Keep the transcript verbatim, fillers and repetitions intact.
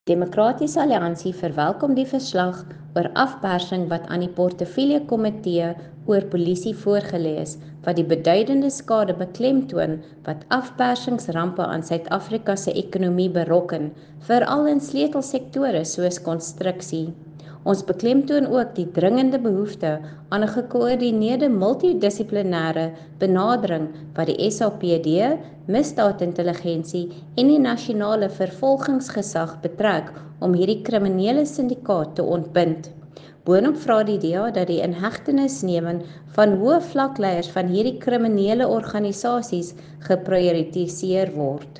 Demokratiese Alliansie verwelkom die verslag oor afpersing wat aan die Portefeulje-komitee oor polisie voorgelê is, wat die beduidende skade beklemtoon wat afpersingsrampe aan Suid-Afrika se ekonomie berokken, veral in sleutelsektore soos konstruksie. Ons beklemtoon ook die dringende behoefte aan 'n gekoördineerde multidissiplinêre benadering wat die S A P D, misdaadintelligensie en die nasionale vervolgingsgesag betrek om hierdie kriminele syndikaat te ontbind. Boonop vra die D A dat die inhegtenisneming van hoë vlakleiers van hierdie kriminele organisasies geprioritiseer word.